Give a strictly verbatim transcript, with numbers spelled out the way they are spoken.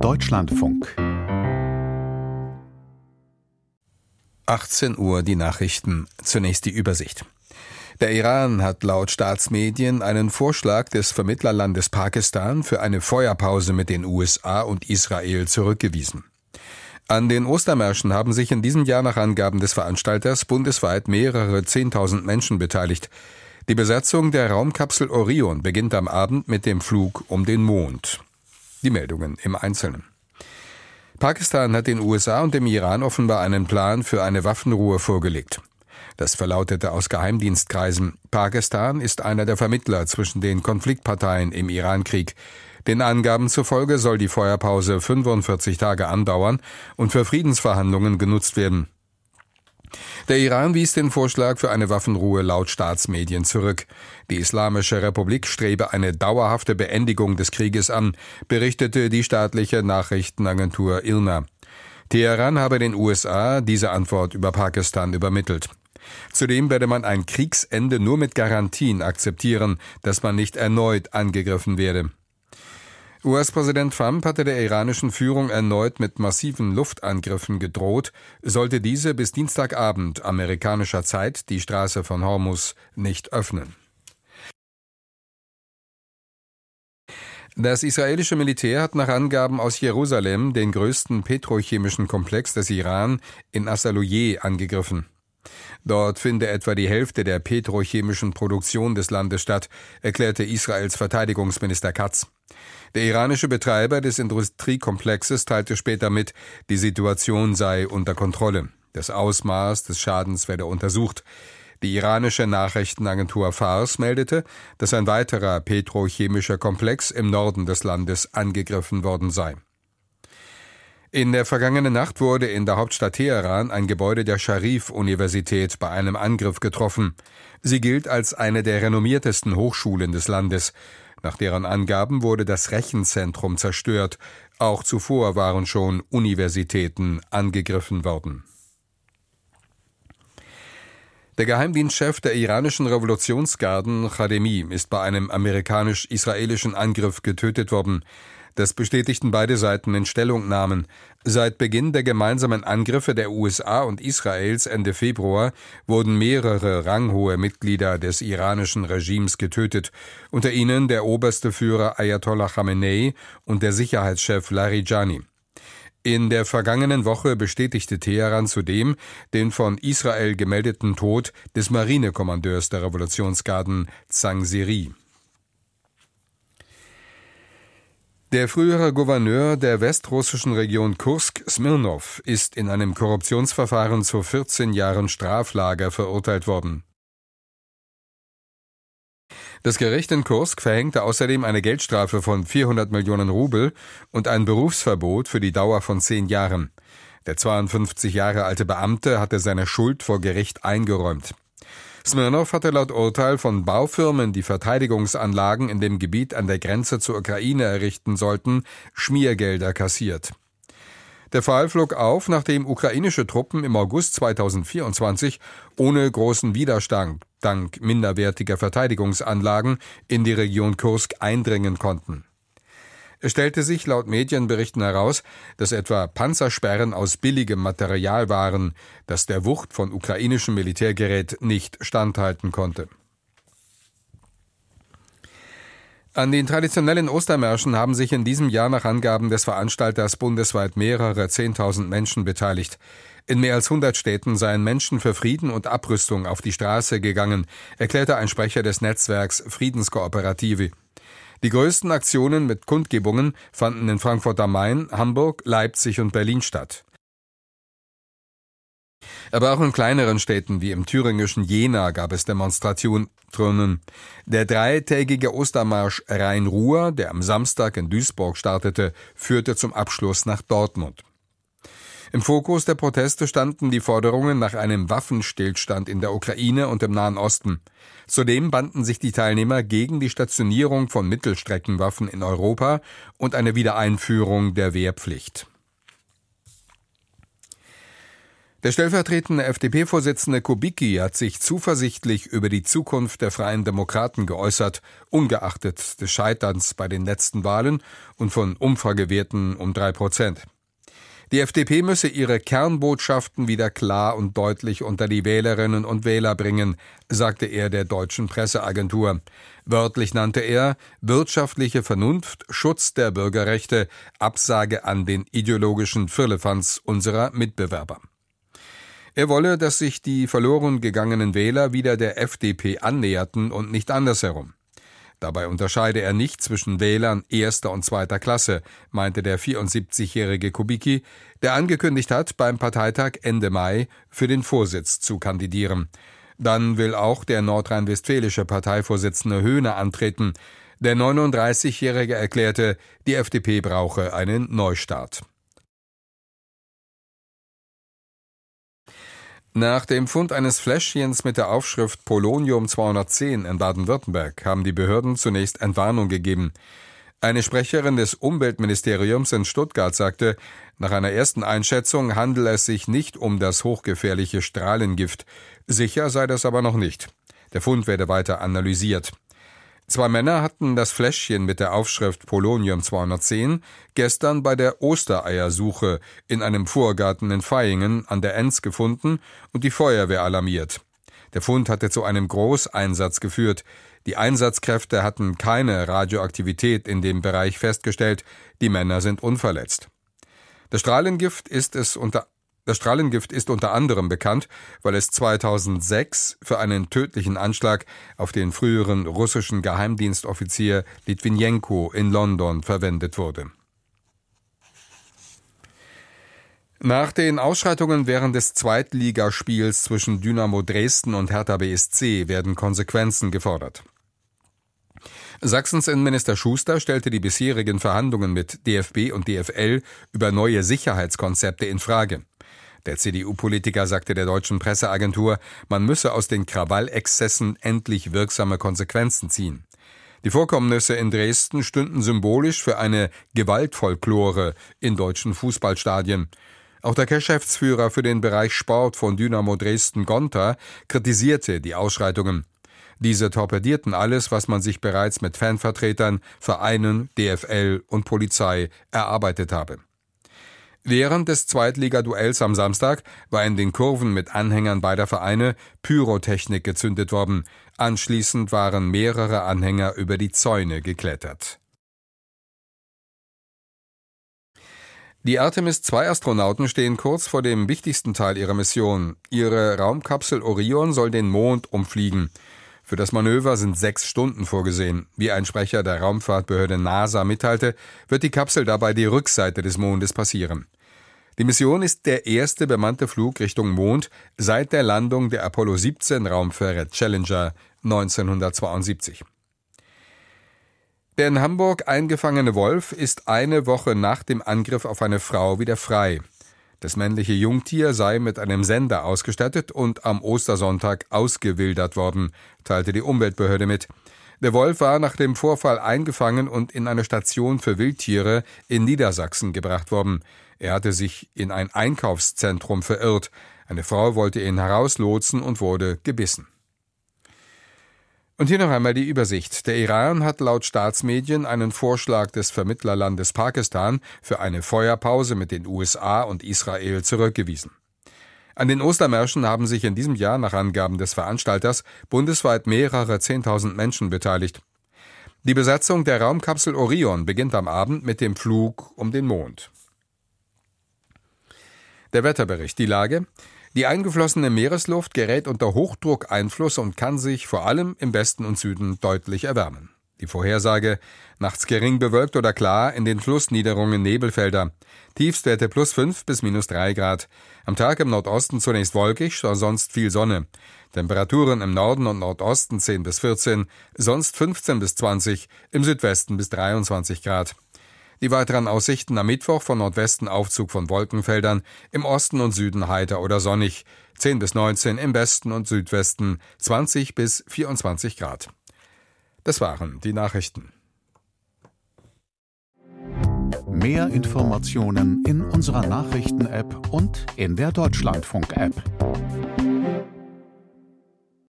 Deutschlandfunk. achtzehn Uhr die Nachrichten. Zunächst die Übersicht. Der Iran hat laut Staatsmedien einen Vorschlag des Vermittlerlandes Pakistan für eine Feuerpause mit den U S A und Israel zurückgewiesen. An den Ostermärschen haben sich in diesem Jahr nach Angaben des Veranstalters bundesweit mehrere Zehntausend Menschen beteiligt. Die Besatzung der Raumkapsel Orion beginnt am Abend mit dem Flug um den Mond. Die Meldungen im Einzelnen. Pakistan hat den U S A und dem Iran offenbar einen Plan für eine Waffenruhe vorgelegt. Das verlautete aus Geheimdienstkreisen. Pakistan ist einer der Vermittler zwischen den Konfliktparteien im Irankrieg. Den Angaben zufolge soll die Feuerpause fünfundvierzig Tage andauern und für Friedensverhandlungen genutzt werden. Der Iran wies den Vorschlag für eine Waffenruhe laut Staatsmedien zurück. Die Islamische Republik strebe eine dauerhafte Beendigung des Krieges an, berichtete die staatliche Nachrichtenagentur I R N A. Teheran habe den U S A diese Antwort über Pakistan übermittelt. Zudem werde man ein Kriegsende nur mit Garantien akzeptieren, dass man nicht erneut angegriffen werde. U S-Präsident Trump hatte der iranischen Führung erneut mit massiven Luftangriffen gedroht, sollte diese bis Dienstagabend amerikanischer Zeit die Straße von Hormuz nicht öffnen. Das israelische Militär hat nach Angaben aus Jerusalem den größten petrochemischen Komplex des Iran in As-Salouye angegriffen. Dort finde etwa die Hälfte der petrochemischen Produktion des Landes statt, erklärte Israels Verteidigungsminister Katz. Der iranische Betreiber des Industriekomplexes teilte später mit, die Situation sei unter Kontrolle. Das Ausmaß des Schadens werde untersucht. Die iranische Nachrichtenagentur Fars meldete, dass ein weiterer petrochemischer Komplex im Norden des Landes angegriffen worden sei. In der vergangenen Nacht wurde in der Hauptstadt Teheran ein Gebäude der Scharif-Universität bei einem Angriff getroffen. Sie gilt als eine der renommiertesten Hochschulen des Landes. Nach deren Angaben wurde das Rechenzentrum zerstört. Auch zuvor waren schon Universitäten angegriffen worden. Der Geheimdienstchef der iranischen Revolutionsgarden, Chademi, ist bei einem amerikanisch-israelischen Angriff getötet worden. Das bestätigten beide Seiten in Stellungnahmen. Seit Beginn der gemeinsamen Angriffe der U S A und Israels Ende Februar wurden mehrere ranghohe Mitglieder des iranischen Regimes getötet, unter ihnen der oberste Führer Ayatollah Khamenei und der Sicherheitschef Larijani. In der vergangenen Woche bestätigte Teheran zudem den von Israel gemeldeten Tod des Marinekommandeurs der Revolutionsgarden Zangsiri. Der frühere Gouverneur der westrussischen Region Kursk, Smirnow, ist in einem Korruptionsverfahren zu vierzehn Jahren Straflager verurteilt worden. Das Gericht in Kursk verhängte außerdem eine Geldstrafe von vierhundert Millionen Rubel und ein Berufsverbot für die Dauer von zehn Jahren. Der zweiundfünfzig Jahre alte Beamte hatte seine Schuld vor Gericht eingeräumt. Smirnow hatte laut Urteil von Baufirmen, die Verteidigungsanlagen in dem Gebiet an der Grenze zur Ukraine errichten sollten, Schmiergelder kassiert. Der Fall flog auf, nachdem ukrainische Truppen im August zweitausendvierundzwanzig ohne großen Widerstand dank minderwertiger Verteidigungsanlagen in die Region Kursk eindringen konnten. Es stellte sich laut Medienberichten heraus, dass etwa Panzersperren aus billigem Material waren, das der Wucht von ukrainischem Militärgerät nicht standhalten konnte. An den traditionellen Ostermärschen haben sich in diesem Jahr nach Angaben des Veranstalters bundesweit mehrere Zehntausend Menschen beteiligt. In mehr als hundert Städten seien Menschen für Frieden und Abrüstung auf die Straße gegangen, erklärte ein Sprecher des Netzwerks Friedenskooperative. Die größten Aktionen mit Kundgebungen fanden in Frankfurt am Main, Hamburg, Leipzig und Berlin statt. Aber auch in kleineren Städten wie im thüringischen Jena gab es Demonstrationen. Der dreitägige Ostermarsch Rhein-Ruhr, der am Samstag in Duisburg startete, führte zum Abschluss nach Dortmund. Im Fokus der Proteste standen die Forderungen nach einem Waffenstillstand in der Ukraine und im Nahen Osten. Zudem banden sich die Teilnehmer gegen die Stationierung von Mittelstreckenwaffen in Europa und eine Wiedereinführung der Wehrpflicht. Der stellvertretende F D P-Vorsitzende Kubicki hat sich zuversichtlich über die Zukunft der Freien Demokraten geäußert, ungeachtet des Scheiterns bei den letzten Wahlen und von Umfragewerten um drei Prozent. Die F D P müsse ihre Kernbotschaften wieder klar und deutlich unter die Wählerinnen und Wähler bringen, sagte er der deutschen Presseagentur. Wörtlich nannte er wirtschaftliche Vernunft, Schutz der Bürgerrechte, Absage an den ideologischen Firlefanz unserer Mitbewerber. Er wolle, dass sich die verloren gegangenen Wähler wieder der F D P annäherten und nicht andersherum. Dabei unterscheide er nicht zwischen Wählern erster und zweiter Klasse, meinte der vierundsiebzigjährige Kubicki, der angekündigt hat, beim Parteitag Ende Mai für den Vorsitz zu kandidieren. Dann will auch der nordrhein-westfälische Parteivorsitzende Höhne antreten. Der neununddreißigjährige erklärte, die F D P brauche einen Neustart. Nach dem Fund eines Fläschchens mit der Aufschrift Polonium zweihundertzehn in Baden-Württemberg haben die Behörden zunächst Entwarnung gegeben. Eine Sprecherin des Umweltministeriums in Stuttgart sagte, nach einer ersten Einschätzung handele es sich nicht um das hochgefährliche Strahlengift. Sicher sei das aber noch nicht. Der Fund werde weiter analysiert. Zwei Männer hatten das Fläschchen mit der Aufschrift Polonium zweihundertzehn gestern bei der Ostereiersuche in einem Vorgarten in Vaihingen an der Enz gefunden und die Feuerwehr alarmiert. Der Fund hatte zu einem Großeinsatz geführt. Die Einsatzkräfte hatten keine Radioaktivität in dem Bereich festgestellt. Die Männer sind unverletzt. Das Strahlengift ist es unter Das Strahlengift ist unter anderem bekannt, weil es zweitausendsechs für einen tödlichen Anschlag auf den früheren russischen Geheimdienstoffizier Litwinenko in London verwendet wurde. Nach den Ausschreitungen während des Zweitligaspiels zwischen Dynamo Dresden und Hertha B S C werden Konsequenzen gefordert. Sachsens Innenminister Schuster stellte die bisherigen Verhandlungen mit D F B und D F L über neue Sicherheitskonzepte in Frage. Der C D U-Politiker sagte der deutschen Presseagentur, man müsse aus den Krawallexzessen endlich wirksame Konsequenzen ziehen. Die Vorkommnisse in Dresden stünden symbolisch für eine Gewaltfolklore in deutschen Fußballstadien. Auch der Geschäftsführer für den Bereich Sport von Dynamo Dresden, Gonta, kritisierte die Ausschreitungen. Diese torpedierten alles, was man sich bereits mit Fanvertretern, Vereinen, D F L und Polizei erarbeitet habe. Während des Zweitligaduells am Samstag war in den Kurven mit Anhängern beider Vereine Pyrotechnik gezündet worden. Anschließend waren mehrere Anhänger über die Zäune geklettert. Die Artemis zwei Astronauten stehen kurz vor dem wichtigsten Teil ihrer Mission. Ihre Raumkapsel Orion soll den Mond umfliegen. Für das Manöver sind sechs Stunden vorgesehen. Wie ein Sprecher der Raumfahrtbehörde NASA mitteilte, wird die Kapsel dabei die Rückseite des Mondes passieren. Die Mission ist der erste bemannte Flug Richtung Mond seit der Landung der Apollo siebzehn Raumfähre Challenger neunzehnhundertzweiundsiebzig. Der in Hamburg eingefangene Wolf ist eine Woche nach dem Angriff auf eine Frau wieder frei. Das männliche Jungtier sei mit einem Sender ausgestattet und am Ostersonntag ausgewildert worden, teilte die Umweltbehörde mit. Der Wolf war nach dem Vorfall eingefangen und in eine Station für Wildtiere in Niedersachsen gebracht worden. Er hatte sich in ein Einkaufszentrum verirrt. Eine Frau wollte ihn herauslotsen und wurde gebissen. Und hier noch einmal die Übersicht. Der Iran hat laut Staatsmedien einen Vorschlag des Vermittlerlandes Pakistan für eine Feuerpause mit den U S A und Israel zurückgewiesen. An den Ostermärschen haben sich in diesem Jahr nach Angaben des Veranstalters bundesweit mehrere Zehntausend Menschen beteiligt. Die Besatzung der Raumkapsel Orion beginnt am Abend mit dem Flug um den Mond. Der Wetterbericht. Die Lage: Die eingeflossene Meeresluft gerät unter Hochdruckeinfluss und kann sich vor allem im Westen und Süden deutlich erwärmen. Die Vorhersage: nachts gering bewölkt oder klar, in den Flussniederungen Nebelfelder. Tiefstwerte plus fünf bis minus drei Grad. Am Tag im Nordosten zunächst wolkig, sonst viel Sonne. Temperaturen im Norden und Nordosten zehn bis vierzehn, sonst fünfzehn bis zwanzig, im Südwesten bis dreiundzwanzig Grad. Die weiteren Aussichten: am Mittwoch von Nordwesten Aufzug von Wolkenfeldern, im Osten und Süden heiter oder sonnig, zehn bis neunzehn, im Westen und Südwesten zwanzig bis vierundzwanzig Grad. Das waren die Nachrichten. Mehr Informationen in unserer Nachrichten-App und in der Deutschlandfunk-App.